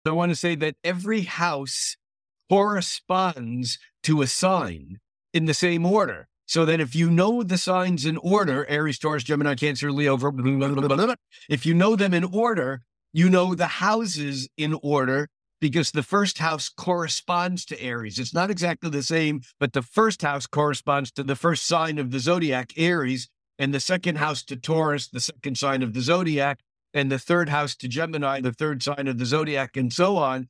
So I want to say that every house corresponds to a sign in the same order. So that if you know the signs in order, Aries, Taurus, Gemini, Cancer, Leo, if you know them in order, you know the houses in order because the first house corresponds to Aries. It's not exactly the same, but the first house corresponds to the first sign of the zodiac, Aries, and the second house to Taurus, the second sign of the zodiac, and the third house to Gemini, the third sign of the zodiac, and so on.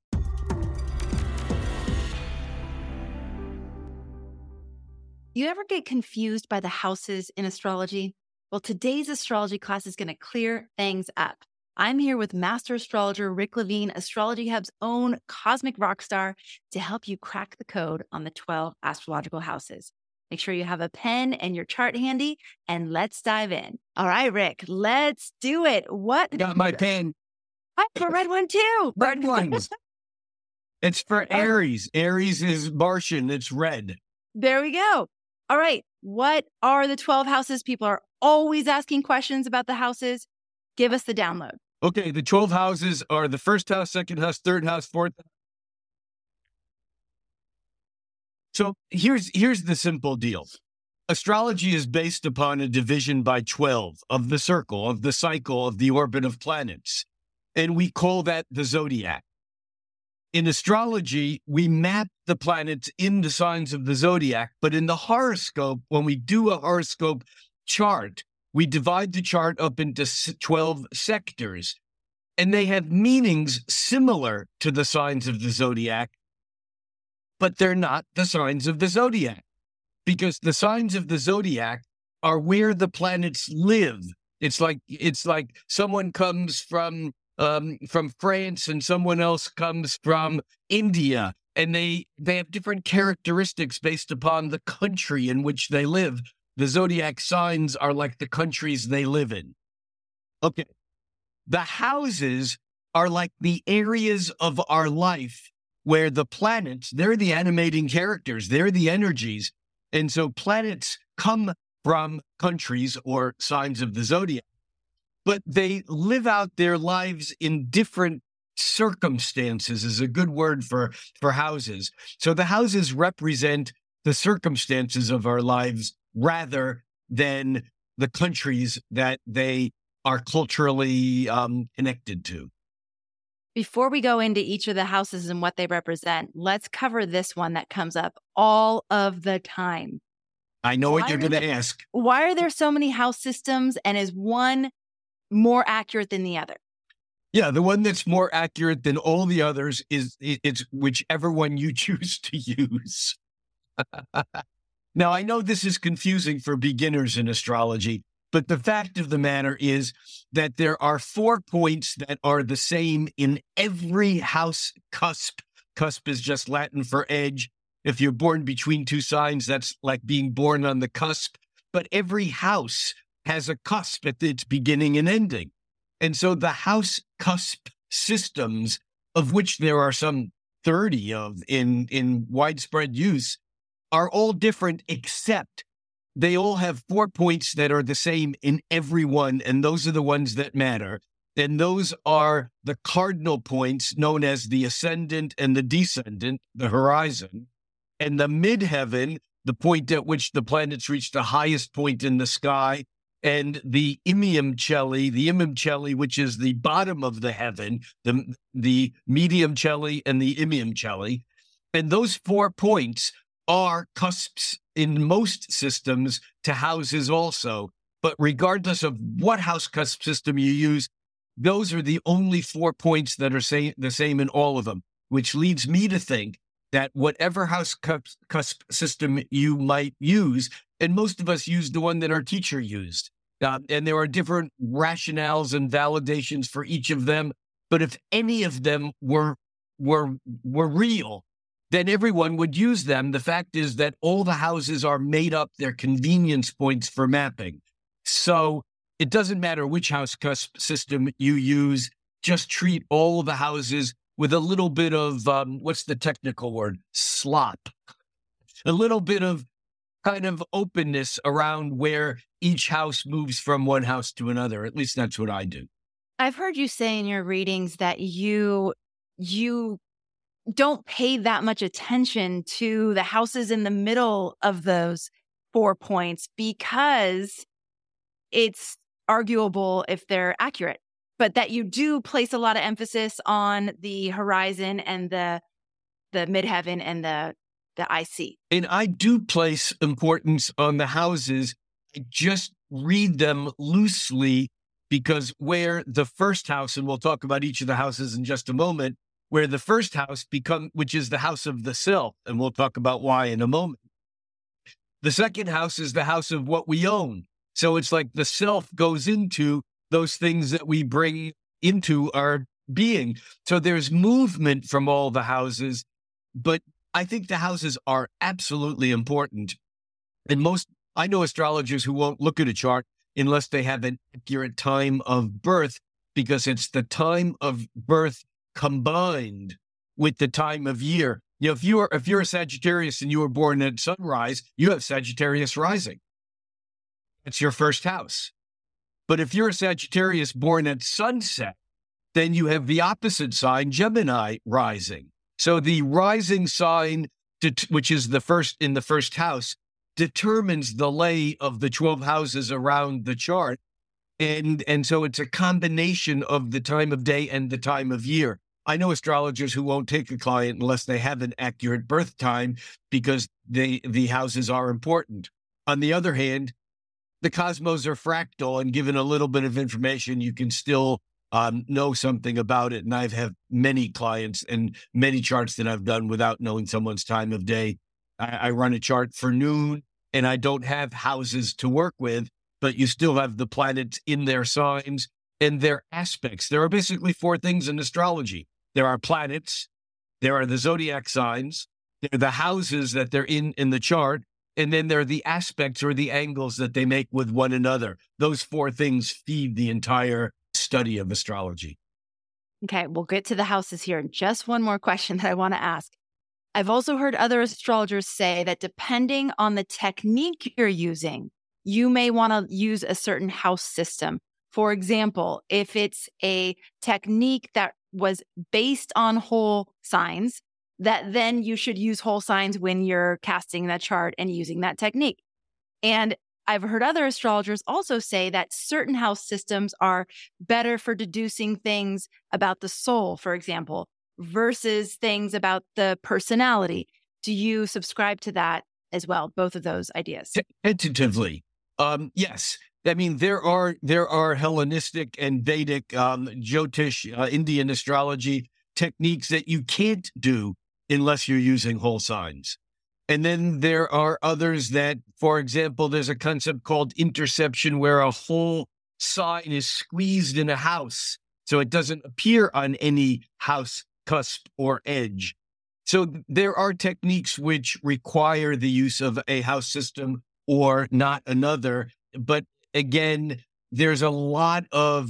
You ever get confused by the houses in astrology? Well, today's astrology class is going to clear things up. I'm here with master astrologer Rick Levine, Astrology Hub's own cosmic rock star, to help you crack the code on the 12 astrological houses. Make sure you have a pen and your chart handy, and let's dive in. All right, Rick, let's do it. I got my pen. I have a red one too. Red ones. It's for Aries. Aries is Martian. It's red. There we go. All right. What are the 12 houses? People are always asking questions about the houses. Give us the download. Okay. The 12 houses are the first house, second house, third house, fourth house. So here's the simple deal. Astrology is based upon a division by 12 of the circle, of the cycle, of the orbit of planets. And we call that the zodiac. In astrology, we map the planets in the signs of the zodiac, but in the horoscope, when we do a horoscope chart, we divide the chart up into 12 sectors, and they have meanings similar to the signs of the zodiac, but they're not the signs of the zodiac, because the signs of the zodiac are where the planets live. It's like someone comes from France and someone else comes from India, and they have different characteristics based upon the country in which they live. The zodiac signs are like the countries they live in. Okay. The houses are like the areas of our life where the planets, they're the animating characters, they're the energies. And so planets come from countries or signs of the zodiac, but they live out their lives in different circumstances is a good word for houses. So the houses represent the circumstances of our lives rather than the countries that they are culturally connected to. Before we go into each of the houses and what they represent, let's cover this one that comes up all of the time. I know what you're going to ask. Why are there so many house systems, and is one more accurate than the other? Yeah, the one that's more accurate than all the others is it's whichever one you choose to use. Now, I know this is confusing for beginners in astrology, but the fact of the matter is that there are 4 points that are the same in every house cusp. Cusp is just Latin for edge. If you're born between two signs, that's like being born on the cusp. But every house has a cusp at its beginning and ending. And so the house cusp systems, of which there are some 30 of in widespread use, are all different, except they all have 4 points that are the same in every one, and those are the ones that matter. And those are the cardinal points known as the ascendant and the descendant, the horizon, and the midheaven, the point at which the planets reach the highest point in the sky, and the imium Coeli, which is the bottom of the heaven, the medium Coeli and the imium Coeli. And those 4 points are cusps in most systems to houses also. But regardless of what house cusp system you use, those are the only 4 points that are the same in all of them, which leads me to think that whatever house cusp system you might use, and most of us use the one that our teacher used, and there are different rationales and validations for each of them. But if any of them were real, then everyone would use them. The fact is that all the houses are made up, they're convenience points for mapping. So it doesn't matter which house cusp system you use, just treat all the houses with a little bit of, what's the technical word? Slop. A little bit of kind of openness around where each house moves from one house to another. At least that's what I do. I've heard you say in your readings that you you don't pay that much attention to the houses in the middle of those 4 points because it's arguable if they're accurate, but that you do place a lot of emphasis on the horizon and the midheaven and the IC. And I do place importance on the houses. I just read them loosely because where the first house, and we'll talk about each of the houses in just a moment, where the first house which is the house of the self, and we'll talk about why in a moment. The second house is the house of what we own. So it's like the self goes into those things that we bring into our being. So there's movement from all the houses, but I think the houses are absolutely important. And I know astrologers who won't look at a chart unless they have an accurate time of birth, because it's the time of birth combined with the time of year. You know, if you're a Sagittarius and you were born at sunrise, you have Sagittarius rising. It's your first house. But if you're a Sagittarius born at sunset, then you have the opposite sign, Gemini, rising. So the rising sign, which is the first in the first house, determines the lay of the 12 houses around the chart. And so it's a combination of the time of day and the time of year. I know astrologers who won't take a client unless they have an accurate birth time because the houses are important. On the other hand, the cosmos are fractal, and given a little bit of information, you can still know something about it. And I've had many clients and many charts that I've done without knowing someone's time of day. I run a chart for noon, and I don't have houses to work with, but you still have the planets in their signs and their aspects. There are basically 4 things in astrology. There are planets, there are the zodiac signs, there are the houses that they're in the chart, and then there are the aspects or the angles that they make with one another. Those 4 things feed the entire study of astrology. Okay, we'll get to the houses here. Just one more question that I want to ask. I've also heard other astrologers say that depending on the technique you're using, you may want to use a certain house system. For example, if it's a technique that was based on whole signs, that then you should use whole signs when you're casting that chart and using that technique. And I've heard other astrologers also say that certain house systems are better for deducing things about the soul, for example, versus things about the personality. Do you subscribe to that as well, both of those ideas? Tentatively, yes. I mean, there are Hellenistic and Vedic, Jyotish, Indian astrology techniques that you can't do unless you're using whole signs. And then there are others that, for example, there's a concept called interception where a whole sign is squeezed in a house, so it doesn't appear on any house cusp or edge. So there are techniques which require the use of a house system or not another. But again, there's a lot of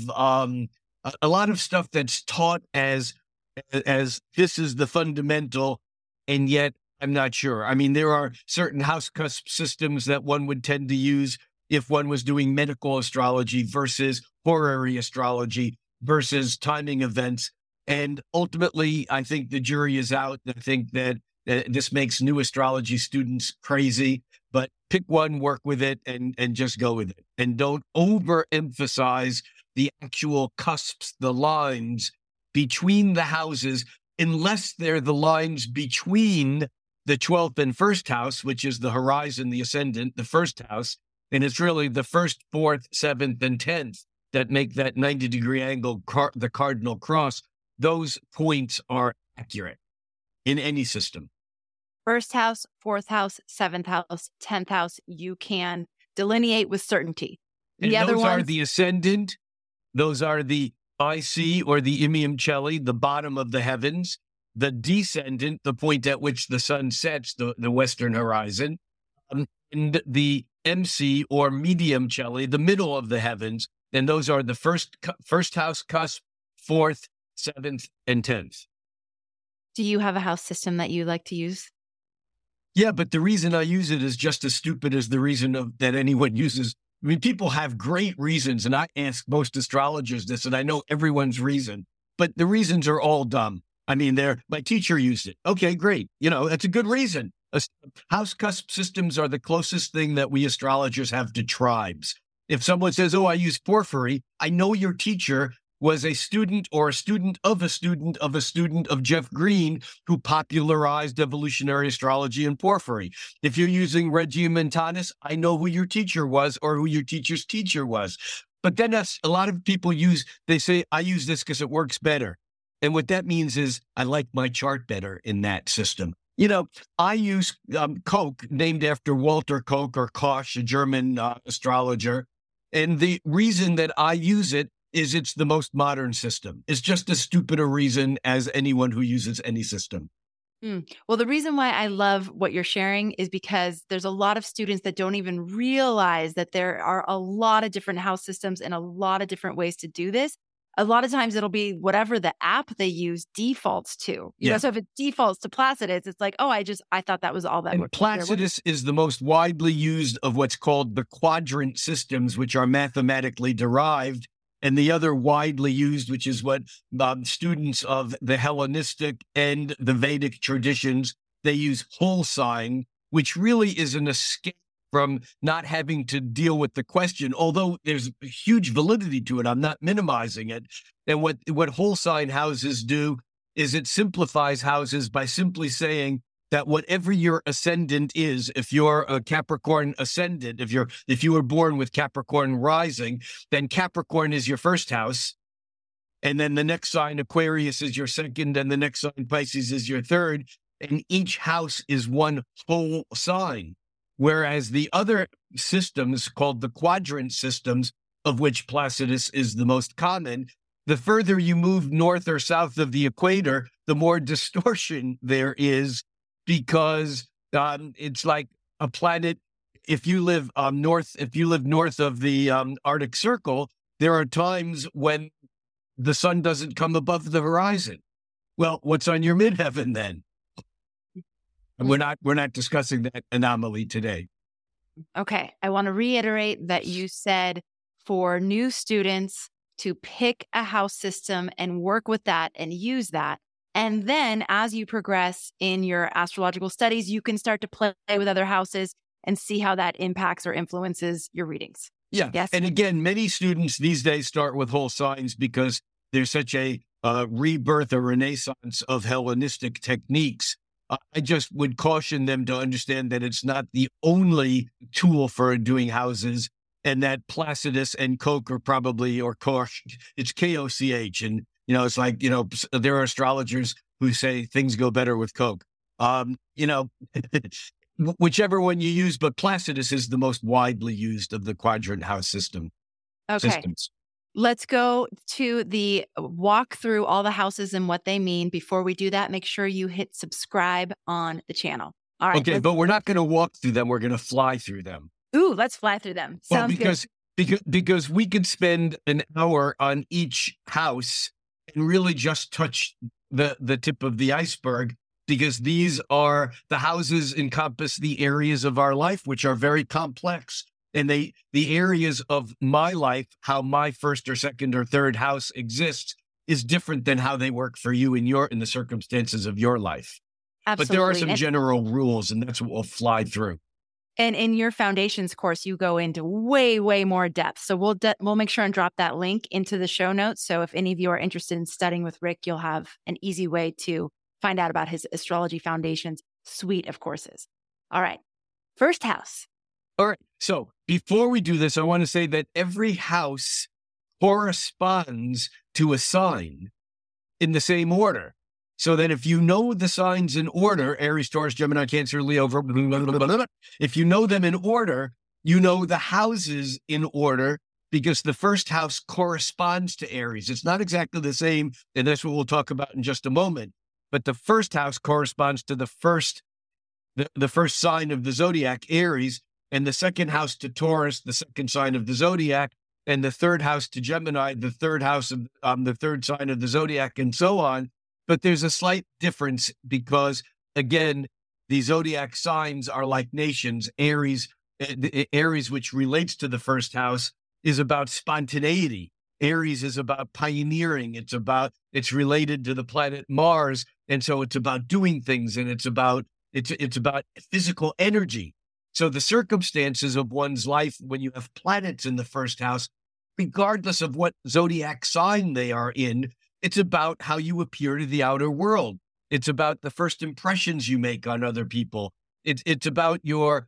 stuff that's taught as this is the fundamental, and yet I'm not sure. I mean, there are certain house cusp systems that one would tend to use if one was doing medical astrology versus horary astrology versus timing events. And ultimately, I think the jury is out. I think that this makes new astrology students crazy, but pick one, work with it, and just go with it. And don't overemphasize the actual cusps, the lines between the houses, unless they're the lines between the 12th and first house, which is the horizon, the ascendant, the first house. And it's really the first, 4th, 7th, and 10th that make that 90-degree angle, the cardinal cross. Those points are accurate in any system. First house, 4th house, 7th house, 10th house, you can delineate with certainty. And those are the ascendant. Those are the IC or the Imium Celli, the bottom of the heavens. The descendant, the point at which the sun sets, the western horizon. And the MC or Medium Celli, the middle of the heavens. And those are the first house cusp, 4th, 7th, and 10th. Do you have a house system that you like to use? Yeah, but the reason I use it is just as stupid as the reason that anyone uses. I mean, people have great reasons, and I ask most astrologers this, and I know everyone's reason, but the reasons are all dumb. I mean, my teacher used it. Okay, great. That's a good reason. House cusp systems are the closest thing that we astrologers have to tribes. If someone says, oh, I use porphyry, I know your teacher was a student or a student of a student of a student of Jeff Green, who popularized evolutionary astrology and porphyry. If you're using Regiomontanus, I know who your teacher was or who your teacher's teacher was. But then a lot of people they say, I use this because it works better. And what that means is I like my chart better in that system. I use Koch, named after Walter Koch or Koch, a German astrologer. And the reason that I use it is it's the most modern system. It's just as stupid a reason as anyone who uses any system. Well, the reason why I love what you're sharing is because there's a lot of students that don't even realize that there are a lot of different house systems and a lot of different ways to do this. A lot of times it'll be whatever the app they use defaults to. So if it defaults to Placidus, it's like, oh, I thought that was all that. And Placidus is the most widely used of what's called the quadrant systems, which are mathematically derived. And the other widely used, which is what students of the Hellenistic and the Vedic traditions, they use whole sign, which really is an escape from not having to deal with the question, although there's huge validity to it. I'm not minimizing it. And what whole sign houses do is it simplifies houses by simply saying that whatever your ascendant is, if you're a Capricorn ascendant, if you were born with Capricorn rising, then Capricorn is your first house. And then the next sign, Aquarius, is your second, and the next sign, Pisces, is your third. And each house is one whole sign. Whereas the other systems, called the quadrant systems, of which Placidus is the most common, the further you move north or south of the equator, the more distortion there is, because it's like a planet. If you live north of the Arctic Circle, there are times when the sun doesn't come above the horizon. Well, what's on your midheaven then? And we're not discussing that anomaly today. Okay. I want to reiterate that you said for new students to pick a house system and work with that and use that. And then as you progress in your astrological studies, you can start to play with other houses and see how that impacts or influences your readings. Yeah. Yes. And again, many students these days start with whole signs because there's such a rebirth, a renaissance of Hellenistic techniques. I just would caution them to understand that it's not the only tool for doing houses, and that Placidus and Koch are probably, or Koch, it's Koch. And, it's like, there are astrologers who say things go better with Koch. Whichever one you use, but Placidus is the most widely used of the quadrant house systems. Let's go to the walk through all the houses and what they mean. Before we do that, make sure you hit subscribe on the channel. All right. Okay, but we're not going to walk through them. We're going to fly through them. Ooh, let's fly through them. Sounds good. Because we could spend an hour on each house and really just touch the tip of the iceberg, because these are the houses encompass the areas of our life, which are very complex. And the areas of my life, how my first or second or third house exists, is different than how they work for you in the circumstances of your life. Absolutely. But there are some general rules, and that's what we'll fly through. And in your foundations course, you go into way, way more depth. So we'll make sure and drop that link into the show notes. So if any of you are interested in studying with Rick, you'll have an easy way to find out about his Astrology Foundations suite of courses. All right. First house. All right. So before we do this, I want to say that every house corresponds to a sign in the same order. So that if you know the signs in order, Aries, Taurus, Gemini, Cancer, Leo, if you know them in order, you know the houses in order, because the first house corresponds to Aries. It's not exactly the same, and that's what we'll talk about in just a moment. But the first house corresponds to the first sign of the zodiac, Aries, and the second house to Taurus, the second sign of the zodiac, and the third house to Gemini, the third house of the third sign of the zodiac, and so on. But there's a slight difference because, again, the zodiac signs are like nations. Aries, which relates to the first house, is about spontaneity. Aries is about pioneering. It's related to the planet Mars. And so it's about doing things, and it's about physical energy. So the circumstances of one's life, when you have planets in the first house, regardless of what zodiac sign they are in, it's about how you appear to the outer world. It's about the first impressions you make on other people. It's about your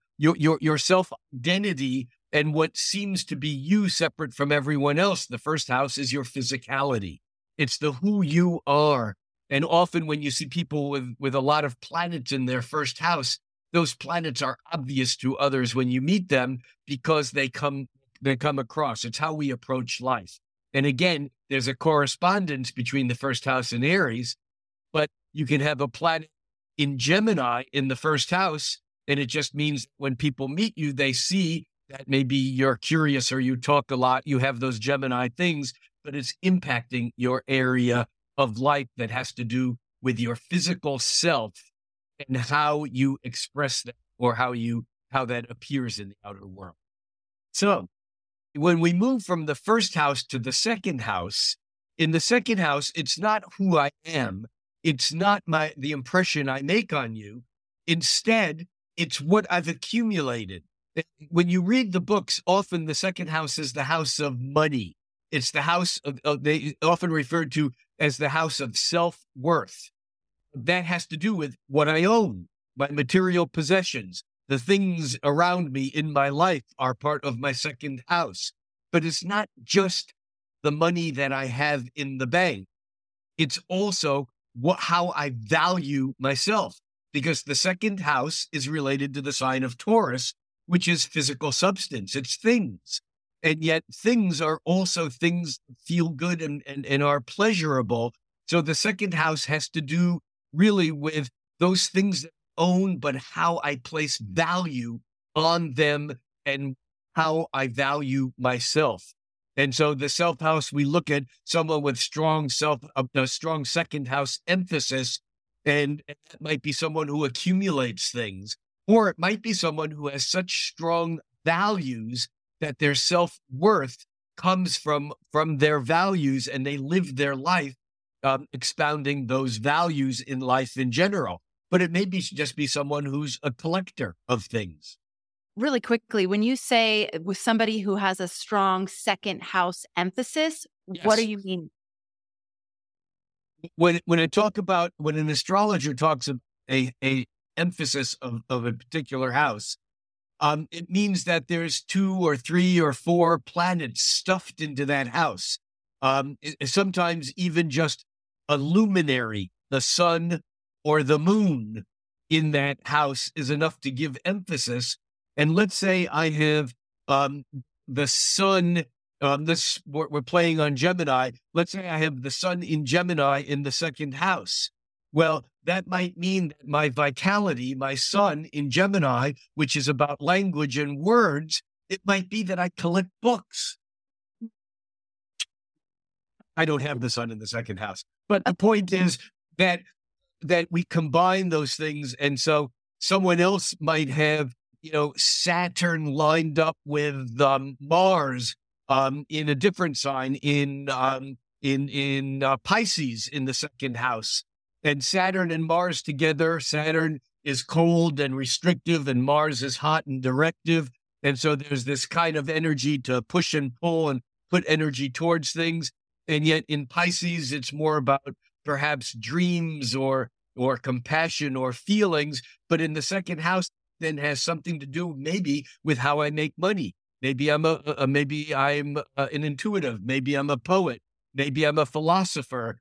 self-identity and what seems to be you separate from everyone else. The first house is your physicality. It's the who you are. And often when you see people with a lot of planets in their first house, those planets are obvious to others when you meet them because they come across. It's how we approach life. And again, there's a correspondence between the first house and Aries, but you can have a planet in Gemini in the first house, and it just means when people meet you, they see that maybe you're curious or you talk a lot, you have those Gemini things, but it's impacting your area of life that has to do with your physical self and how you express that, or how that appears in the outer world. So when we move from the first house to the second house, in the second house, it's not who I am. It's not the impression I make on you. Instead, it's what I've accumulated. When you read the books, often the second house is the house of money. It's the house of they often referred to as the house of self-worth. That has to do with what I own, my material possessions. The things around me in my life are part of my second house. But it's not just the money that I have in the bank. It's also how I value myself, because the second house is related to the sign of Taurus, which is physical substance. It's things. And yet things are also things that feel good and are pleasurable. So the second house has to do really with those things that I own, but how I place value on them and how I value myself. And so the self house, we look at someone with strong second house emphasis, and that might be someone who accumulates things, or it might be someone who has such strong values that their self-worth comes from their values, and they live their life expounding those values in life in general. But it may just be someone who's a collector of things. Really quickly, when you say with somebody who has a strong second house emphasis, Yes. What do you mean? When an astrologer talks of a emphasis of a particular house, it means that there's 2 or 3 or 4 planets stuffed into that house. Sometimes even just a luminary, the sun or the moon in that house is enough to give emphasis. And let's say I have the sun, we're playing on Gemini. Let's say I have the sun in Gemini in the second house. Well, that might mean that my vitality, my sun in Gemini, which is about language and words, it might be that I collect books. I don't have the sun in the second house. But the point is that we combine those things. And so someone else might have, Saturn lined up with Mars in a different sign in Pisces in the second house. And Saturn and Mars together, Saturn is cold and restrictive, and Mars is hot and directive. And so there's this kind of energy to push and pull and put energy towards things. And yet in Pisces, it's more about perhaps dreams or compassion or feelings. But in the second house, then has something to do maybe with how I make money. Maybe I'm an intuitive. Maybe I'm a poet. Maybe I'm a philosopher.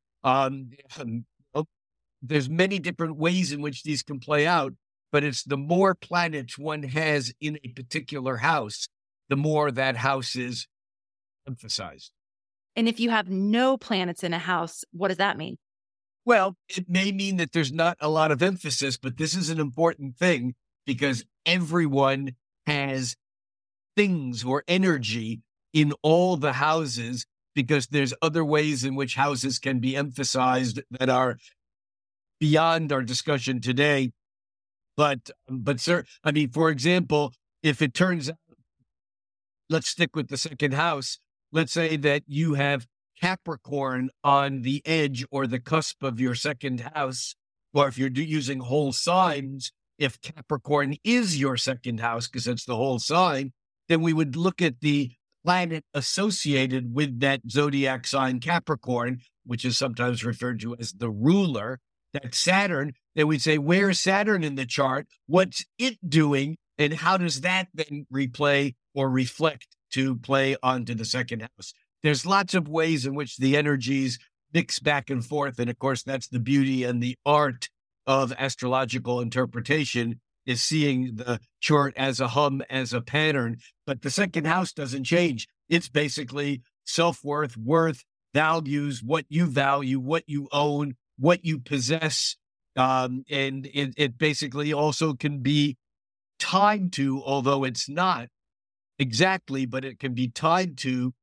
There's many different ways in which these can play out, but it's the more planets one has in a particular house, the more that house is emphasized. And if you have no planets in a house, what does that mean? Well, it may mean that there's not a lot of emphasis, but this is an important thing because everyone has things or energy in all the houses, because there's other ways in which houses can be emphasized that are beyond our discussion today. But sir, for example, if it turns out, let's stick with the second house. let's say that you have Capricorn on the edge or the cusp of your second house, or if you're using whole signs, if Capricorn is your second house, because it's the whole sign, then we would look at the planet associated with that zodiac sign Capricorn, which is sometimes referred to as the ruler, that's Saturn. Then we'd say, where's Saturn in the chart? What's it doing? And how does that then replay or reflect to play onto the second house? There's lots of ways in which the energies mix back and forth. And of course, that's the beauty and the art of astrological interpretation, is seeing the chart as a hum, as a pattern. But the second house doesn't change. It's basically self-worth, worth, values, what you value, what you own, what you possess. And it basically also can be tied to, although it's not exactly, but it can be tied to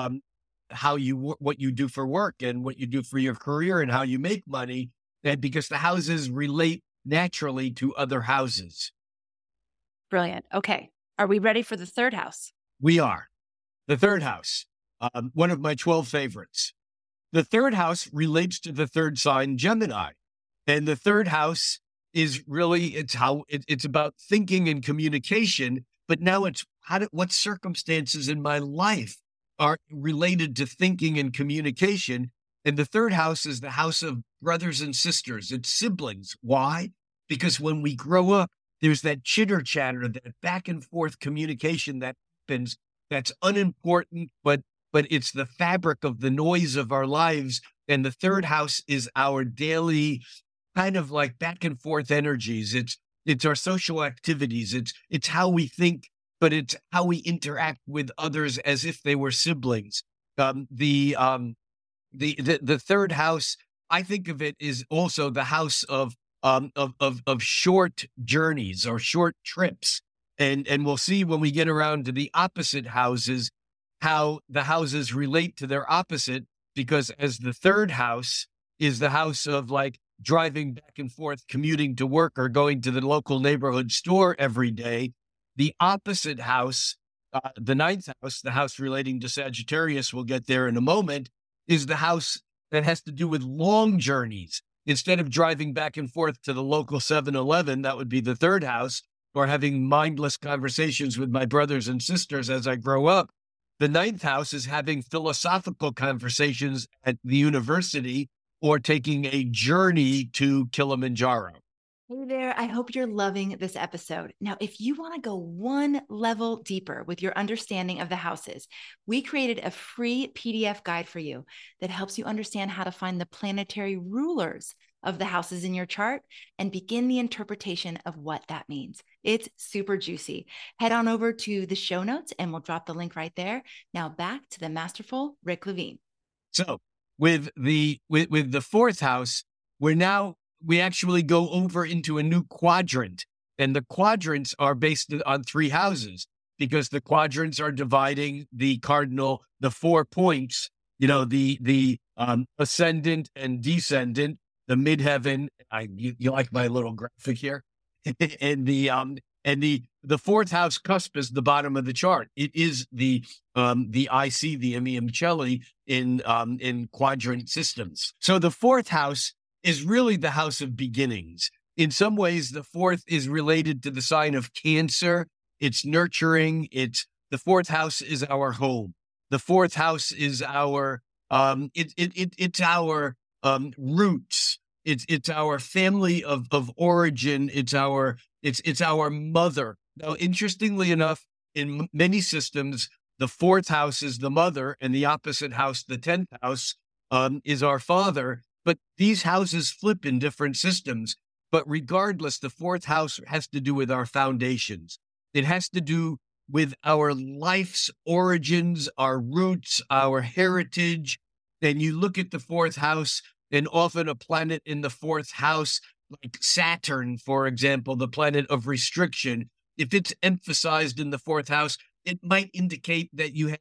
what you do for work and what you do for your career and how you make money. And because the houses relate naturally to other houses. Brilliant. Okay. Are we ready for the third house? We are. The third house, one of my 12 favorites. The third house relates to the third sign, Gemini. And the third house is really, it's about thinking and communication, but now it's what circumstances in my life are related to thinking and communication. And the third house is the house of brothers and sisters. It's siblings. Why? Because when we grow up, there's that chitter chatter, that back and forth communication that happens that's unimportant, but it's the fabric of the noise of our lives. And the third house is our daily kind of like back and forth energies. It's our social activities. It's how we think, but it's how we interact with others as if they were siblings. The third house, I think of it, is also the house of short journeys or short trips. And we'll see when we get around to the opposite houses, how the houses relate to their opposite, because as the third house is the house of like driving back and forth, commuting to work or going to the local neighborhood store every day, the opposite house, the ninth house, the house relating to Sagittarius, we'll get there in a moment, is the house that has to do with long journeys. Instead of driving back and forth to the local 7-Eleven, that would be the third house, or having mindless conversations with my brothers and sisters as I grow up. The ninth house is having philosophical conversations at the university or taking a journey to Kilimanjaro. Hey there, I hope you're loving this episode. Now, if you want to go one level deeper with your understanding of the houses, we created a free PDF guide for you that helps you understand how to find the planetary rulers of the houses in your chart and begin the interpretation of what that means. It's super juicy. Head on over to the show notes and we'll drop the link right there. Now back to the masterful Rick Levine. So with the fourth house, we actually go over into a new quadrant, and the quadrants are based on three houses because the quadrants are dividing the 4 points, the ascendant and descendant, the midheaven. You like my little graphic here, and the fourth house cusp is the bottom of the chart. It is the IC, the Amium Celli in quadrant systems. So the fourth house is really the house of beginnings. In some ways, the fourth is related to the sign of Cancer. It's nurturing. The fourth house is our home. The fourth house is our it's our roots. It's our family of origin. It's our mother. Now, interestingly enough, in many systems, the fourth house is the mother, and the opposite house, the 10th house, is our father. But these houses flip in different systems. But regardless, the fourth house has to do with our foundations. It has to do with our life's origins, our roots, our heritage. And you look at the fourth house, and often a planet in the fourth house, like Saturn, for example, the planet of restriction, if it's emphasized in the fourth house, it might indicate that you had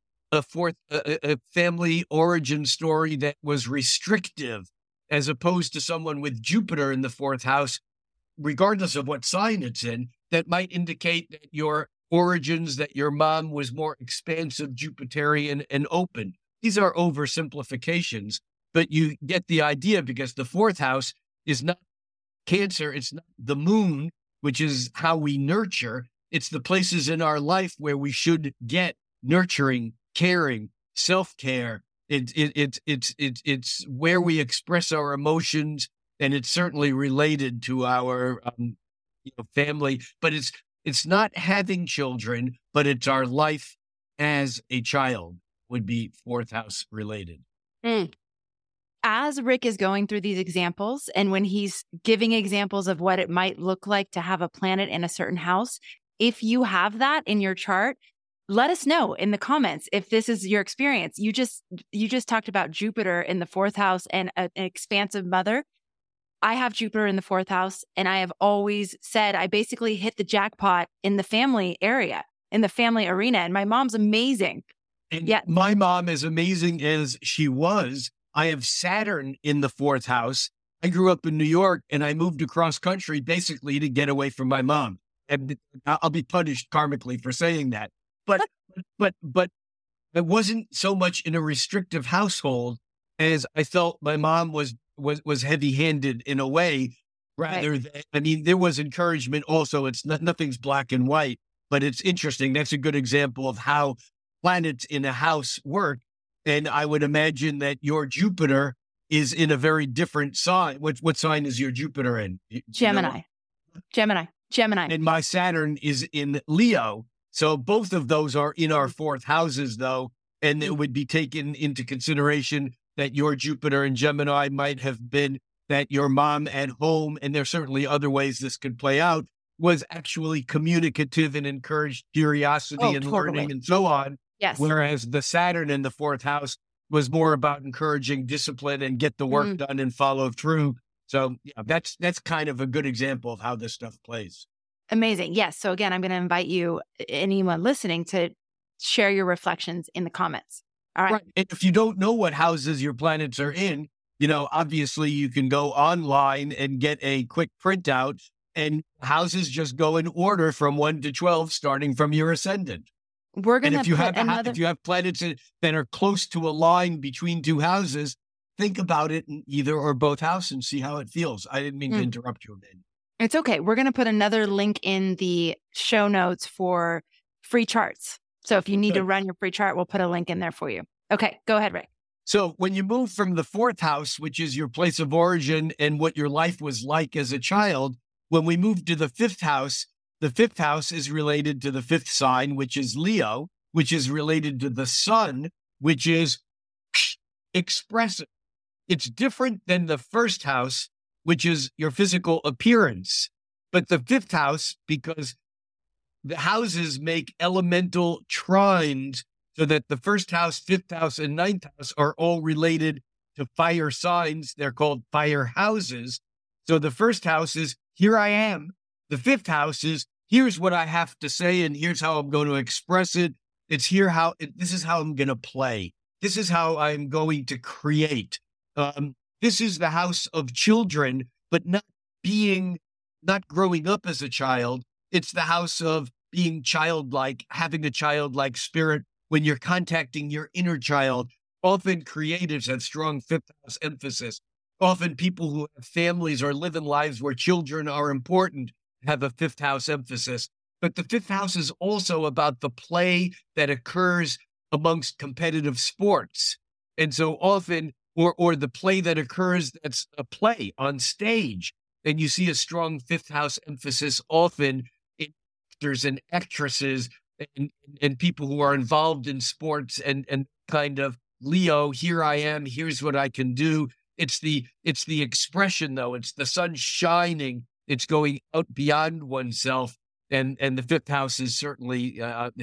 a family origin story that was restrictive, as opposed to someone with Jupiter in the fourth house, regardless of what sign it's in, that might indicate that your origins that your mom was more expansive, Jupiterian, and open. These are oversimplifications, but you get the idea because the fourth house is not Cancer. It's not the moon, which is how we nurture. It's the places in our life where we should get nurturing, caring, self-care. It's where we express our emotions, and it's certainly related to our family. But it's not having children, but it's our life as a child would be fourth house related. As Rick is going through these examples, and when he's giving examples of what it might look like to have a planet in a certain house, if you have that in your chart, let us know in the comments if this is your experience. You just talked about Jupiter in the fourth house and an expansive mother. I have Jupiter in the fourth house, and I have always said I basically hit the jackpot in the family area, in the family arena, and my mom's amazing. And my mom, as amazing as she was, I have Saturn in the fourth house. I grew up in New York, and I moved across country basically to get away from my mom. And I'll be punished karmically for saying that. But it wasn't so much in a restrictive household as I felt my mom was heavy-handed in a way. Rather than, I mean, there was encouragement also. It's nothing's black and white, but it's interesting. That's a good example of how planets in a house work. And I would imagine that your Jupiter is in a very different sign. What sign is your Jupiter in? Gemini. And my Saturn is in Leo. So both of those are in our fourth houses, though. And it would be taken into consideration that your Jupiter in Gemini might have been that your mom at home, and there's certainly other ways this could play out, was actually communicative and encouraged curiosity and learning and so on. Yes. Whereas the Saturn in the fourth house was more about encouraging discipline and get the work done and follow through. So yeah, that's kind of a good example of how this stuff plays. Amazing. Yes. So again, I'm going to invite you, anyone listening, to share your reflections in the comments. All right. And if you don't know what houses your planets are in, obviously you can go online and get a quick printout, and houses just go in order from 1 to 12, starting from your ascendant. We're going to if you have planets that are close to a line between two houses, think about it in either or both houses and see how it feels. I didn't mean to interrupt you, man. It's okay. We're going to put another link in the show notes for free charts. So if you need to run your free chart, we'll put a link in there for you. Okay, go ahead, Rick. So when you move from the fourth house, which is your place of origin and what your life was like as a child, when we move to the fifth house is related to the fifth sign, which is Leo, which is related to the sun, which is expressive. It's different than the first house, which is your physical appearance. But the fifth house, because the houses make elemental trines, so that the first house, fifth house, and ninth house are all related to fire signs. They're called fire houses. So the first house is, here I am. The fifth house is, here's what I have to say, and here's how I'm going to express it. This is how I'm going to play. This is how I'm going to create. This is the house of children, but not growing up as a child. It's the house of being childlike, having a childlike spirit when you're contacting your inner child. Often creatives have strong fifth house emphasis. Often people who have families or live in lives where children are important have a fifth house emphasis. But the fifth house is also about the play that occurs amongst competitive sports. And so often, or the play that occurs that's a play on stage. And you see a strong fifth house emphasis often in actors and actresses and people who are involved in sports and kind of Leo, here I am, here's what I can do. It's the expression, though. It's the sun shining. It's going out beyond oneself. And the fifth house is certainly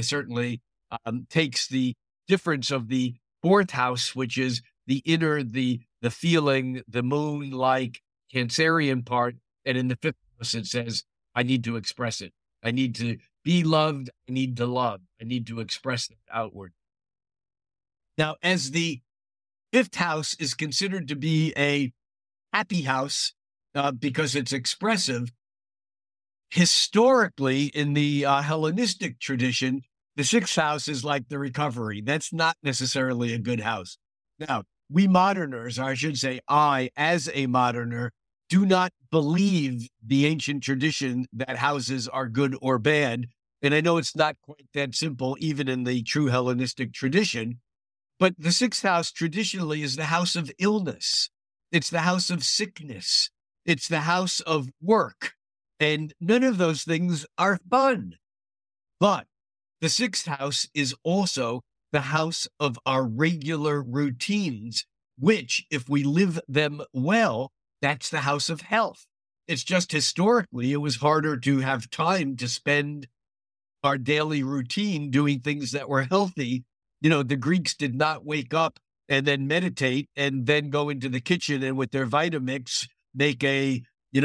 takes the difference of the fourth house, which is the inner, the feeling, the moon-like Cancerian part. And in the fifth house, it says, I need to express it. I need to be loved. I need to love. I need to express that outward. Now, as the fifth house is considered to be a happy house because it's expressive, Historically, in the Hellenistic tradition, the sixth house is like the recovery. That's not necessarily a good house. Now, we moderners, or I should say, I, as a moderner, do not believe the ancient tradition that houses are good or bad. And I know it's not quite that simple, even in the true Hellenistic tradition. But the sixth house traditionally is the house of illness. It's the house of sickness. It's the house of work. And none of those things are fun. But the sixth house is also the house of our regular routines, which, if we live them well, that's the house of health. It's just historically, it was harder to have time to spend our daily routine doing things that were healthy. The Greeks did not wake up and then meditate and then go into the kitchen and with their Vitamix make a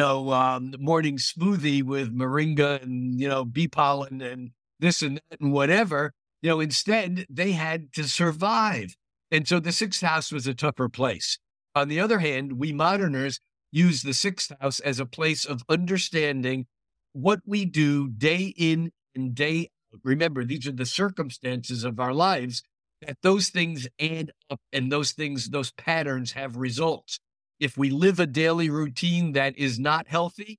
morning smoothie with moringa and, bee pollen and this and that and whatever. Instead, they had to survive. And so the sixth house was a tougher place. On the other hand, we moderners use the sixth house as a place of understanding what we do day in and day out. Remember, these are the circumstances of our lives, that those things add up and those patterns have results. If we live a daily routine that is not healthy,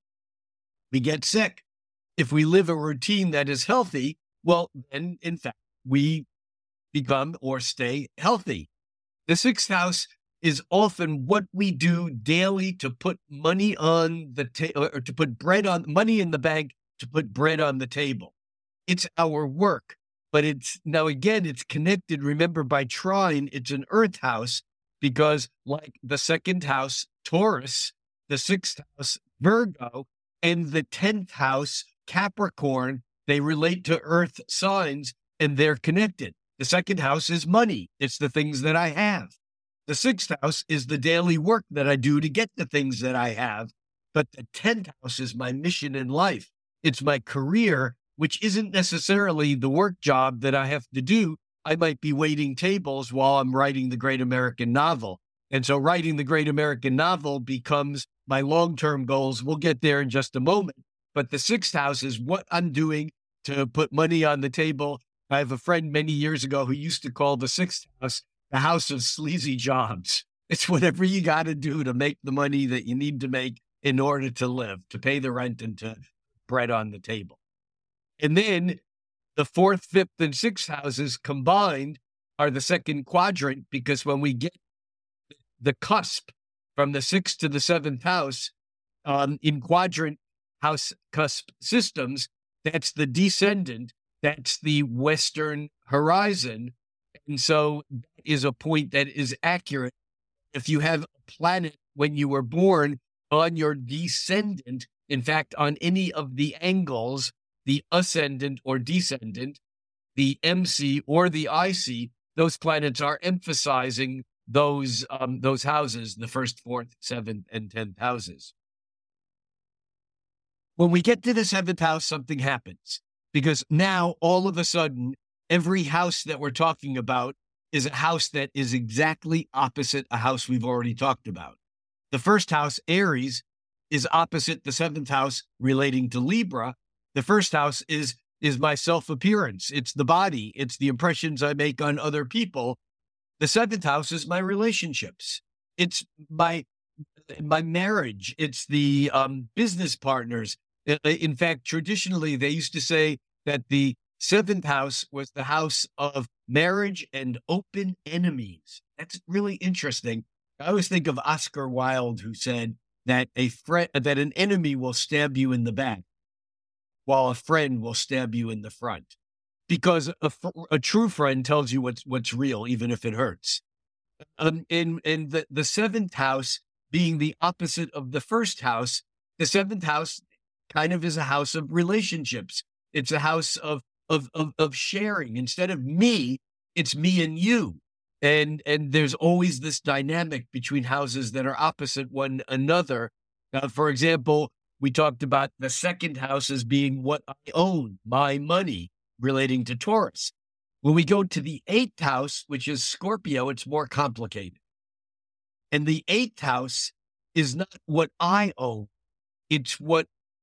we get sick. If we live a routine that is healthy, well, then, in fact, we become or stay healthy. The sixth house is often what we do daily to put money on the table, or to put money in the bank, to put bread on the table. It's our work, but it's connected, remember, by trine. It's an earth house because, like the second house, Taurus, the sixth house, Virgo, and the 10th house, Capricorn, they relate to earth signs and they're connected. The second house is money. It's the things that I have. The sixth house is the daily work that I do to get the things that I have. But the 10th house is my mission in life. It's my career, which isn't necessarily the work job that I have to do. I might be waiting tables while I'm writing the great American novel. And so writing the great American novel becomes my long-term goals. We'll get there in just a moment. But the sixth house is what I'm doing to put money on the table. I have a friend many years ago who used to call the sixth house the house of sleazy jobs. It's whatever you got to do to make the money that you need to make in order to live, to pay the rent and to bread on the table. And then the fourth, fifth, and sixth houses combined are the second quadrant, because when we get the cusp from the sixth to the seventh house in quadrant house cusp systems, that's the descendant, that's the western horizon. And so that is a point that is accurate. If you have a planet when you were born on your descendant, in fact, on any of the angles, the ascendant or descendant, the MC or the IC, those planets are emphasizing those houses, the first, fourth, seventh, and 10th houses. When we get to the seventh house, something happens, because now all of a sudden, every house that we're talking about is a house that is exactly opposite a house we've already talked about. The first house, Aries, is opposite the seventh house relating to Libra. The first house is my self-appearance. It's the body. It's the impressions I make on other people. The seventh house is my relationships. It's my marriage. It's the business partners. In fact, traditionally, they used to say that the seventh house was the house of marriage and open enemies. That's really interesting. I always think of Oscar Wilde, who said that that an enemy will stab you in the back, while a friend will stab you in the front, because a true friend tells you what's real, even if it hurts. And the seventh house being the opposite of the first house, the seventh house kind of is a house of relationships. It's a house of sharing. Instead of me, it's me and you. And there's always this dynamic between houses that are opposite one another. For example, we talked about the second house as being what I own, my money, relating to Taurus. When we go to the eighth house, which is Scorpio, it's more complicated. And the eighth house is not what I own. It's what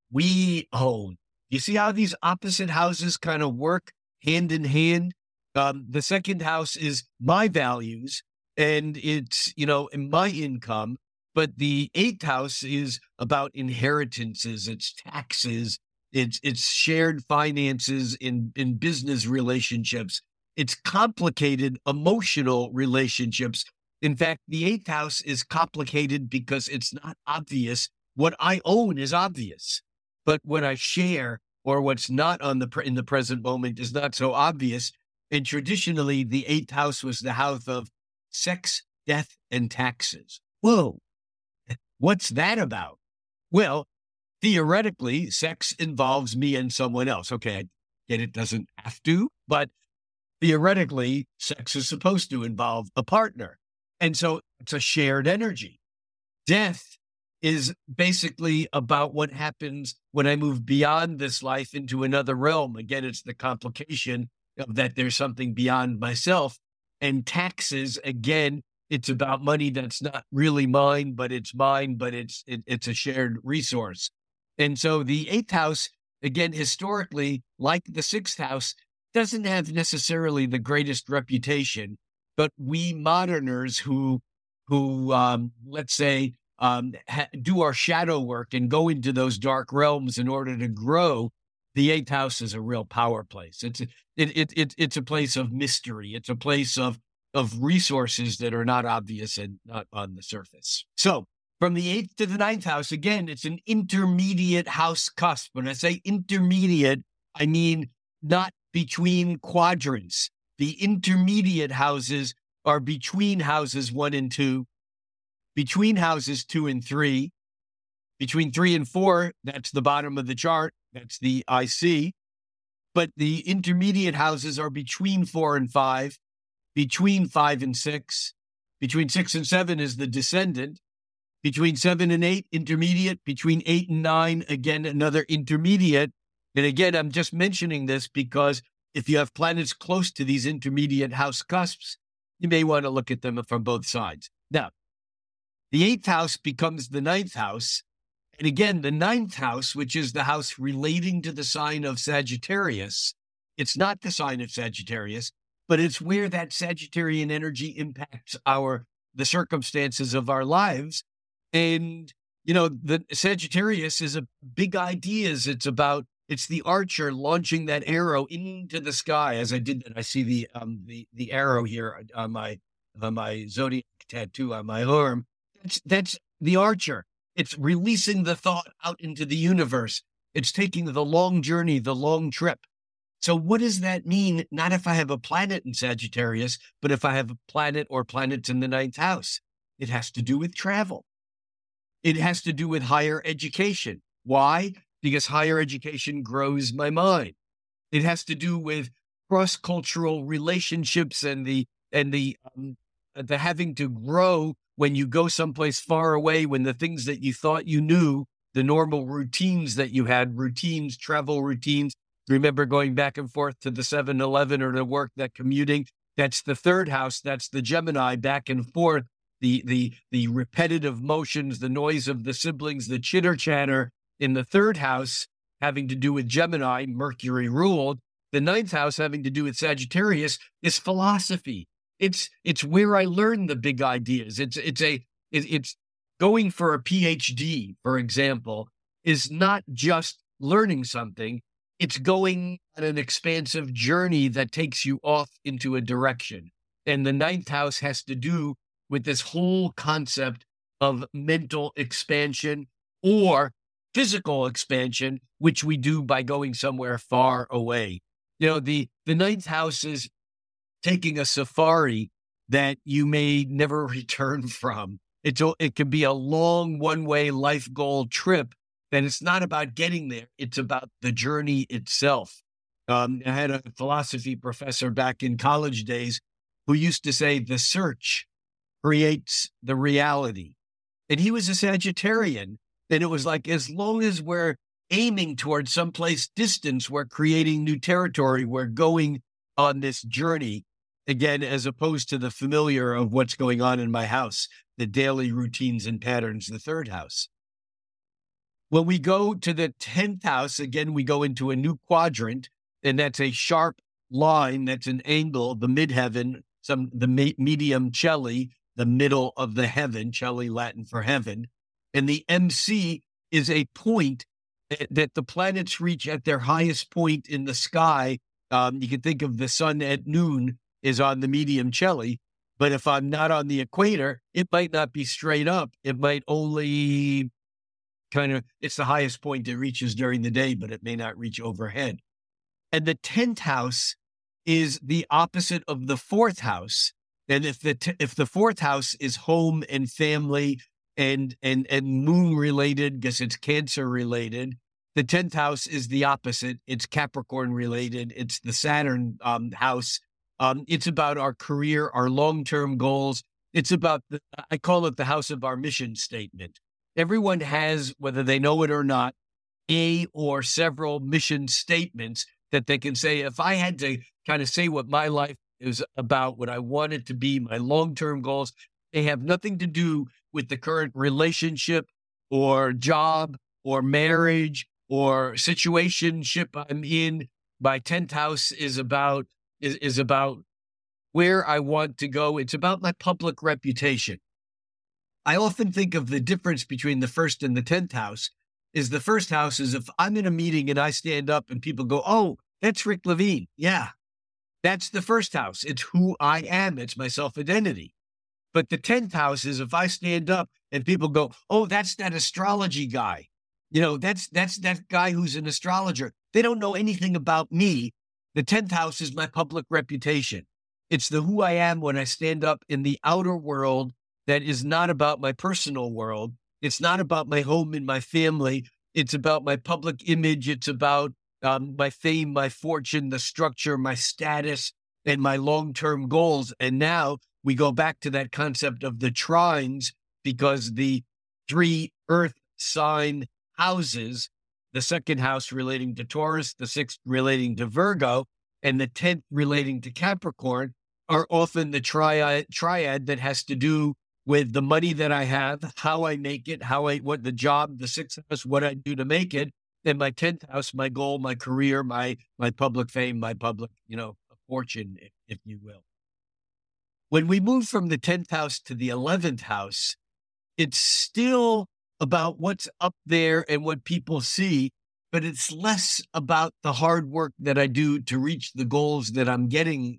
we own. You see how these opposite houses kind of work hand in hand? The second house is my values and it's, in my income. But the eighth house is about inheritances, it's taxes, it's shared finances in business relationships. It's complicated emotional relationships. In fact, the eighth house is complicated because it's not obvious. What I own is obvious, but what I share or what's not in the present moment is not so obvious. And traditionally, the eighth house was the house of sex, death, and taxes. Whoa, what's that about? Well, theoretically, sex involves me and someone else. Okay, I get it doesn't have to, but theoretically, sex is supposed to involve a partner. And so it's a shared energy. Death is basically about what happens when I move beyond this life into another realm. Again, it's the complication of that there's something beyond myself. And taxes, again, it's about money that's not really mine, but it's mine, but it's a shared resource. And so the eighth house, again, historically, like the sixth house, doesn't have necessarily the greatest reputation, but we moderners who let's say, do our shadow work and go into those dark realms in order to grow, the eighth house is a real power place. It's a place of mystery. It's a place of resources that are not obvious and not on the surface. So from the eighth to the ninth house, again, it's an intermediate house cusp. When I say intermediate, I mean not between quadrants. The intermediate houses are between houses 1 and 2, between houses 2 and 3, between 3 and 4, that's the bottom of the chart, that's the IC. But the intermediate houses are between 4 and 5, between 5 and 6, between 6 and 7 is the descendant, between 7 and 8, intermediate, between 8 and 9, again, another intermediate. And again, I'm just mentioning this because if you have planets close to these intermediate house cusps, you may want to look at them from both sides. Now, the eighth house becomes the ninth house. And again, the ninth house, which is the house relating to the sign of Sagittarius, it's not the sign of Sagittarius, but it's where that Sagittarian energy impacts the circumstances of our lives. And, the Sagittarius is a big ideas. It's the archer launching that arrow into the sky. As I did that, I see the arrow here on my zodiac tattoo on my arm. That's the archer. It's releasing the thought out into the universe. It's taking the long journey, the long trip. So what does that mean? Not if I have a planet in Sagittarius, but if I have a planet or planets in the ninth house. It has to do with travel. It has to do with higher education. Why? Because higher education grows my mind. It has to do with cross-cultural relationships and the having to grow when you go someplace far away, when the things that you thought you knew, the normal routines that you had, travel routines. Remember going back and forth to the 7-Eleven or to work, that commuting, that's the third house. That's the Gemini, back and forth, the repetitive motions, the noise of the siblings, the chitter chatter. In the third house, having to do with Gemini, Mercury ruled. The ninth house, having to do with Sagittarius, is philosophy. It's where I learn the big ideas. It's going for a PhD, for example, is not just learning something. It's going on an expansive journey that takes you off into a direction. And the ninth house has to do with this whole concept of mental expansion or physical expansion, which we do by going somewhere far away. The ninth house is taking a safari that you may never return from. It could be a long one-way life goal trip, and it's not about getting there. It's about the journey itself. I had a philosophy professor back in college days who used to say the search creates the reality. And he was a Sagittarian. And it was like, as long as we're aiming towards someplace distance, we're creating new territory. We're going on this journey, again, as opposed to the familiar of what's going on in my house, the daily routines and patterns, the third house. When we go to the 10th house, again, we go into a new quadrant, and that's a sharp line. That's an angle, the midheaven, medium Celli, the middle of the heaven, Celli Latin for heaven. And the MC is a point that the planets reach at their highest point in the sky. You can think of the sun at noon is on the medium Celli, but if I'm not on the equator, it might not be straight up. It might only it's the highest point it reaches during the day, but it may not reach overhead. And the 10th house is the opposite of the 4th house. And if the 4th house is home and family and moon related, because it's Cancer related, the 10th house is the opposite. It's Capricorn related. It's the Saturn house. It's about our career, our long-term goals. It's about I call it the house of our mission statement. Everyone has, whether they know it or not, a or several mission statements that they can say, if I had to kind of say what my life is about, what I want it to be, my long-term goals, they have nothing to do with the current relationship or job or marriage or situationship I'm in. My 10th house is about where I want to go. It's about my public reputation. I often think of the difference between the 1st and the 10th house is the 1st house is if I'm in a meeting and I stand up and people go, oh, that's Rick Levine. Yeah, that's the 1st house. It's who I am. It's my self-identity. But the 10th house is if I stand up and people go, oh, that's that astrology guy. That's that guy who's an astrologer. They don't know anything about me. The 10th house is my public reputation. It's the who I am when I stand up in the outer world. That is not about my personal world. It's not about my home and my family. It's about my public image. It's about my fame, my fortune, the structure, my status, and my long-term goals. And now we go back to that concept of the trines because the 3 earth sign houses, the 2nd house relating to Taurus, the 6th relating to Virgo, and the 10th relating to Capricorn are often the triad that has to do with the money that I have, how I make it, what the job, the 6th house, what I do to make it, and my 10th house, my goal, my career, my public fame, my public, fortune, if you will. When we move from the 10th house to the 11th house, it's still about what's up there and what people see, but it's less about the hard work that I do to reach the goals that I'm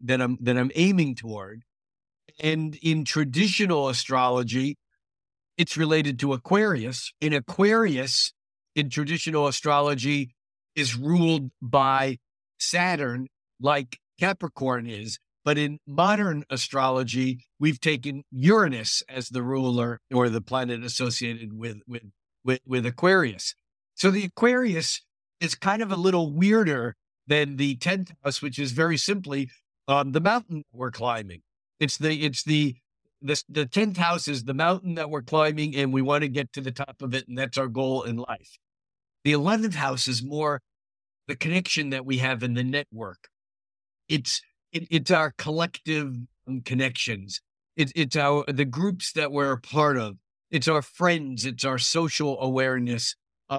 aiming toward. And in traditional astrology, it's related to Aquarius. In Aquarius, in traditional astrology, is ruled by Saturn, like Capricorn is. But in modern astrology, we've taken Uranus as the ruler or the planet associated with Aquarius. So the Aquarius is kind of a little weirder than the 10th house, which is very simply the mountain we're climbing. It's the 10th house is the mountain that we're climbing and we want to get to the top of it. And that's our goal in life. The 11th house is more the connection that we have in the network. It's our collective connections. It's the groups that we're a part of. It's our friends. It's our social awareness.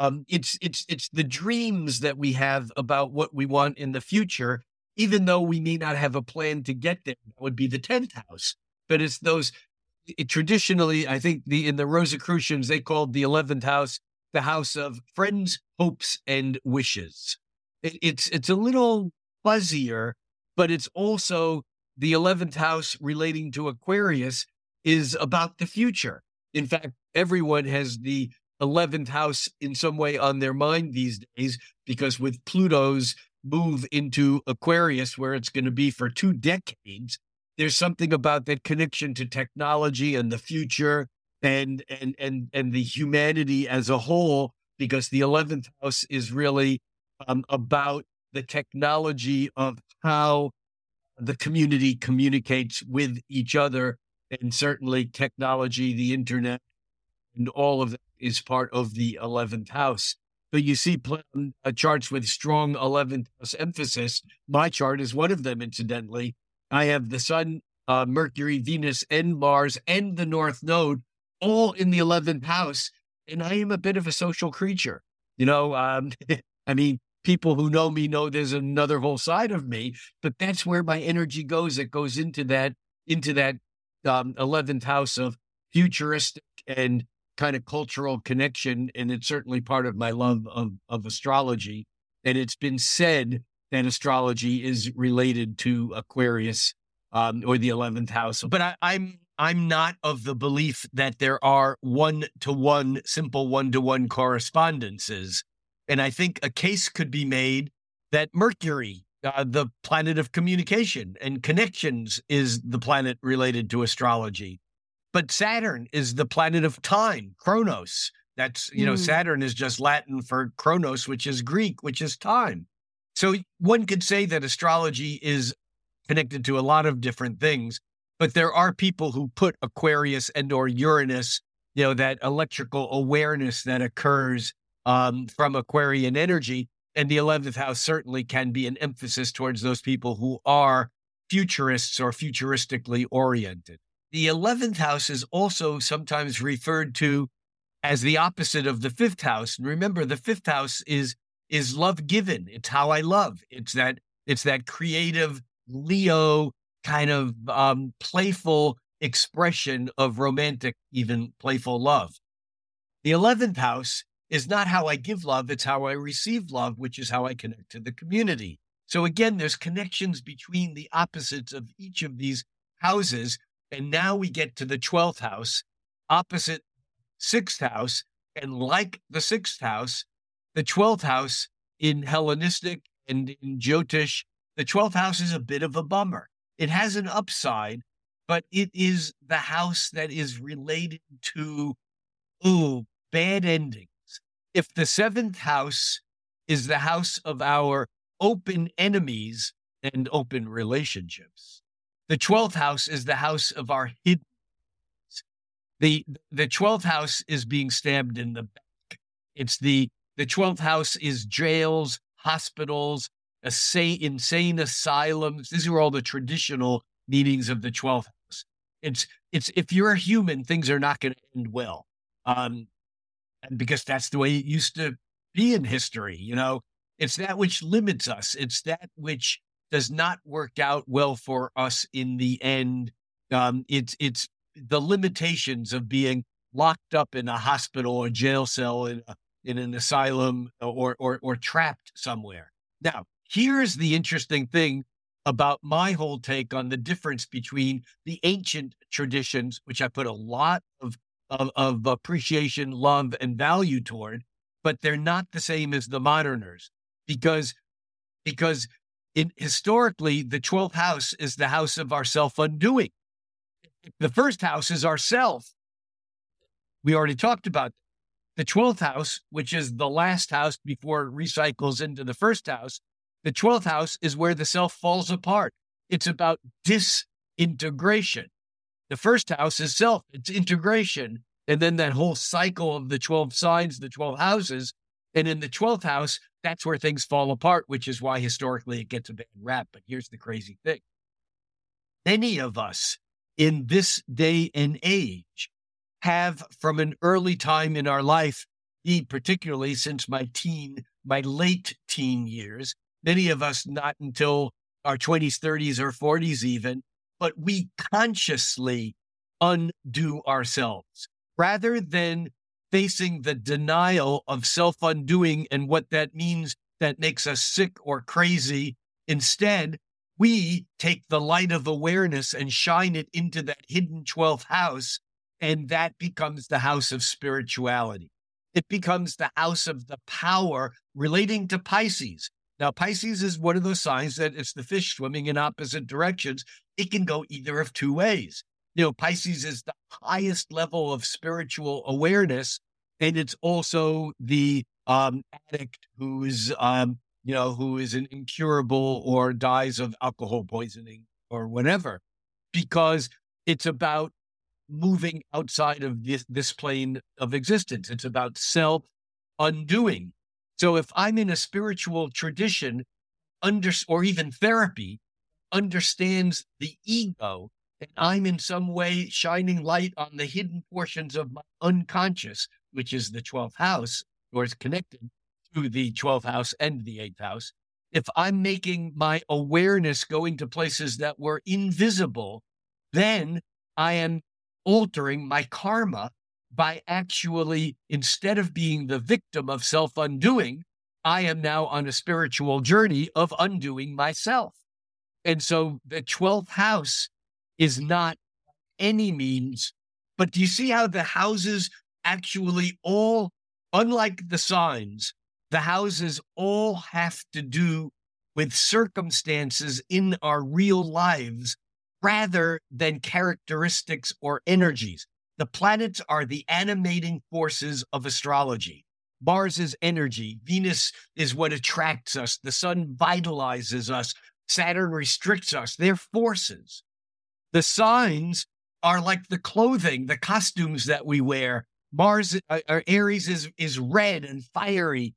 It's the dreams that we have about what we want in the future. Even though we may not have a plan to get there, that would be the 10th house. But it's those, traditionally, I think in the Rosicrucians, they called the 11th house the house of friends, hopes, and wishes. It's a little fuzzier, but it's also the 11th house relating to Aquarius is about the future. In fact, everyone has the 11th house in some way on their mind these days, because with Pluto's move into Aquarius, where it's going to be for 2 decades, there's something about that connection to technology and the future and the humanity as a whole, because the 11th house is really about the technology of how the community communicates with each other. And certainly technology, the internet, and all of that is part of the 11th house. But you see charts with strong 11th house emphasis. My chart is one of them, incidentally. I have the Sun, Mercury, Venus, and Mars, and the North Node all in the 11th house. and I am a bit of a social creature. I mean, people who know me know there's another whole side of me, but that's where my energy goes. It goes into that 11th house of futuristic and kind of cultural connection. And it's certainly part of my love of astrology. And it's been said that astrology is related to Aquarius, or the 11th house. But I'm not of the belief that there are simple one-to-one correspondences. And I think a case could be made that Mercury, the planet of communication and connections, is the planet related to astrology. But Saturn is the planet of time, Chronos. That's, Saturn is just Latin for Chronos, which is Greek, which is time. So one could say that astrology is connected to a lot of different things, but there are people who put Aquarius and or Uranus, that electrical awareness that occurs from Aquarian energy. And the 11th house certainly can be an emphasis towards those people who are futurists or futuristically oriented. The 11th house is also sometimes referred to as the opposite of the 5th house. And remember, the 5th house is love given. It's how I love. It's that creative Leo kind of playful expression of romantic, even playful love. The 11th house is not how I give love. It's how I receive love, which is how I connect to the community. So again, there's connections between the opposites of each of these houses. And now we get to the 12th house, opposite 6th house. And like the 6th house, the 12th house in Hellenistic and in Jyotish, the 12th house is a bit of a bummer. It has an upside, but it is the house that is related to, bad endings. If the 7th house is the house of our open enemies and open relationships, the 12th house is the house of our hidden. The 12th house is being stabbed in the back. It's the 12th house is jails, hospitals, insane asylums. These are all the traditional meanings of the 12th house. It's if you're a human, things are not going to end well. Because that's the way it used to be in history. It's that which limits us. It's that which does not work out well for us in the end. It's the limitations of being locked up in a hospital or jail cell in an asylum or trapped somewhere. Now, here's the interesting thing about my whole take on the difference between the ancient traditions, which I put a lot of appreciation, love, and value toward, but they're not the same as the moderners because historically, the 12th house is the house of our self-undoing. The first house is ourself. We already talked about the 12th house, which is the last house before it recycles into the first house. The 12th house is where the self falls apart. It's about disintegration. The first house is self, it's integration. And then that whole cycle of the 12 signs, the 12 houses. And in the 12th house, that's where things fall apart, which is why historically it gets a bad rap. But here's the crazy thing. Many of us in this day and age have, from an early time in our life, particularly since my late teen years, many of us not until our 20s, 30s, or 40s even, but we consciously undo ourselves rather than facing the denial of self-undoing and what that means that makes us sick or crazy. Instead, we take the light of awareness and shine it into that hidden 12th house, and that becomes the house of spirituality. It becomes the house of the power relating to Pisces. Now, Pisces is one of those signs that it's the fish swimming in opposite directions. It can go either of two ways. Pisces is the highest level of spiritual awareness, and it's also the addict who is an incurable or dies of alcohol poisoning or whatever, because it's about moving outside of this plane of existence. It's about self-undoing. So if I'm in a spiritual tradition, or even therapy, understands the ego, and I'm in some way shining light on the hidden portions of my unconscious, which is the 12th house, or is connected to the 12th house and the 8th house, if I'm making my awareness going to places that were invisible, then I am altering my karma by actually, instead of being the victim of self-undoing, I am now on a spiritual journey of undoing myself. And so the 12th house is not any means, but do you see how the houses actually all, unlike the signs, the houses all have to do with circumstances in our real lives rather than characteristics or energies. The planets are the animating forces of astrology. Mars is energy. Venus is what attracts us. The sun vitalizes us. Saturn restricts us. They're forces. The signs are like the clothing, the costumes that we wear. Mars, Aries is red and fiery.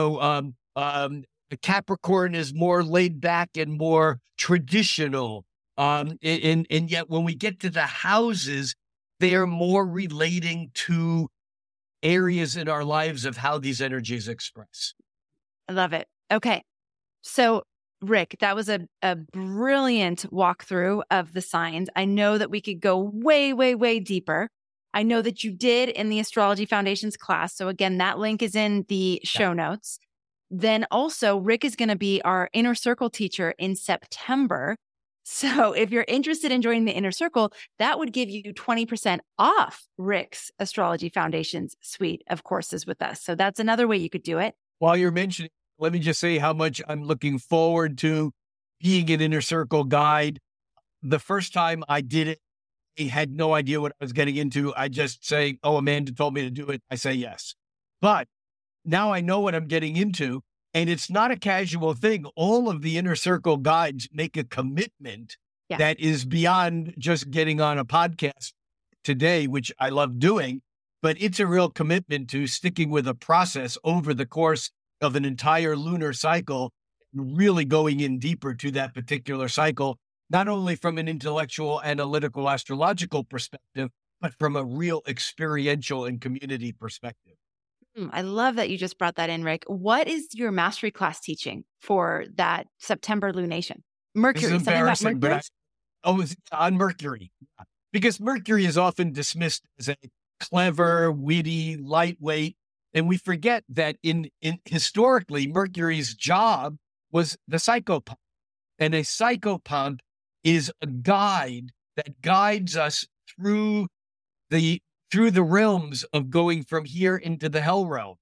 Capricorn is more laid back and more traditional. And yet when we get to the houses, they are more relating to areas in our lives of how these energies express. I love it. Okay. So Rick, that was a brilliant walkthrough of the signs. I know that we could go way, way, way deeper. I know that you did in the Astrology Foundations class. So again, that link is in the show notes. Then also, Rick is going to be our Inner Circle teacher in September. So if you're interested in joining the Inner Circle, that would give you 20% off Rick's Astrology Foundations suite of courses with us. So that's another way you could do it. While you're mentioning, let me just say how much I'm looking forward to being an Inner Circle guide. The first time I did it, I had no idea what I was getting into. I just say, oh, Amanda told me to do it. I say yes. But now I know what I'm getting into, and it's not a casual thing. All of the Inner Circle guides make a commitment that is beyond just getting on a podcast today, which I love doing, but it's a real commitment to sticking with a process over the course of an entire lunar cycle, really going in deeper to that particular cycle, not only from an intellectual, analytical, astrological perspective, but from a real experiential and community perspective. I love that you just brought that in, Rick. What is your mastery class teaching for that September lunation? Mercury. This is embarrassing, but it's on Mercury. Because Mercury is often dismissed as a clever, witty, lightweight. And we forget that in historically, Mercury's job was the psychopomp. And a psychopomp is a guide that guides us through the realms of going from here into the hell realms.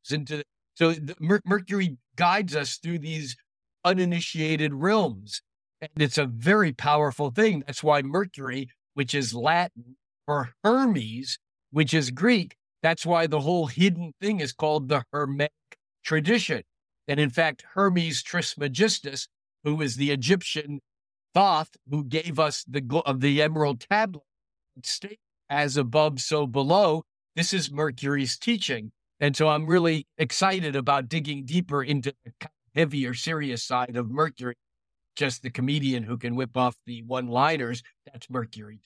Mercury guides us through these uninitiated realms. And it's a very powerful thing. That's why Mercury, which is Latin, or Hermes, which is Greek, that's why the whole hidden thing is called the Hermetic tradition. And in fact, Hermes Trismegistus, who is the Egyptian Thoth who gave us the Emerald Tablet, state as above, so below, this is Mercury's teaching. And so I'm really excited about digging deeper into the heavier, serious side of Mercury. Just the comedian who can whip off the one-liners, that's Mercury.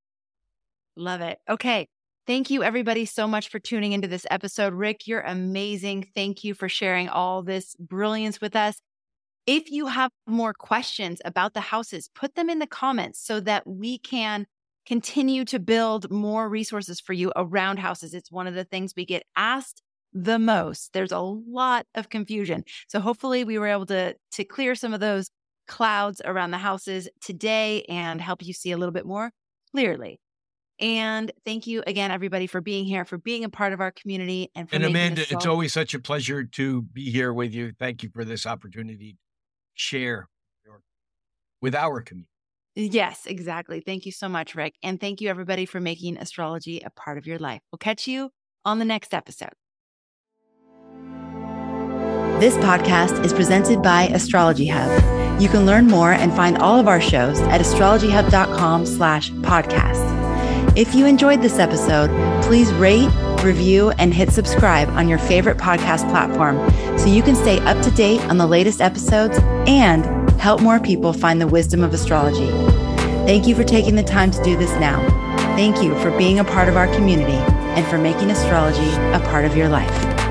Love it. Okay. Thank you, everybody, so much for tuning into this episode. Rick, you're amazing. Thank you for sharing all this brilliance with us. If you have more questions about the houses, put them in the comments so that we can continue to build more resources for you around houses. It's one of the things we get asked the most. There's a lot of confusion. So hopefully we were able to clear some of those clouds around the houses today and help you see a little bit more clearly. And thank you again, everybody, for being here, for being a part of our community. And Amanda, it's always such a pleasure to be here with you. Thank you for this opportunity to share with our community. Yes, exactly. Thank you so much, Rick. And thank you, everybody, for making astrology a part of your life. We'll catch you on the next episode. This podcast is presented by Astrology Hub. You can learn more and find all of our shows at astrologyhub.com/podcast. If you enjoyed this episode, please rate, review, and hit subscribe on your favorite podcast platform so you can stay up to date on the latest episodes and help more people find the wisdom of astrology. Thank you for taking the time to do this now. Thank you for being a part of our community, and for making astrology a part of your life.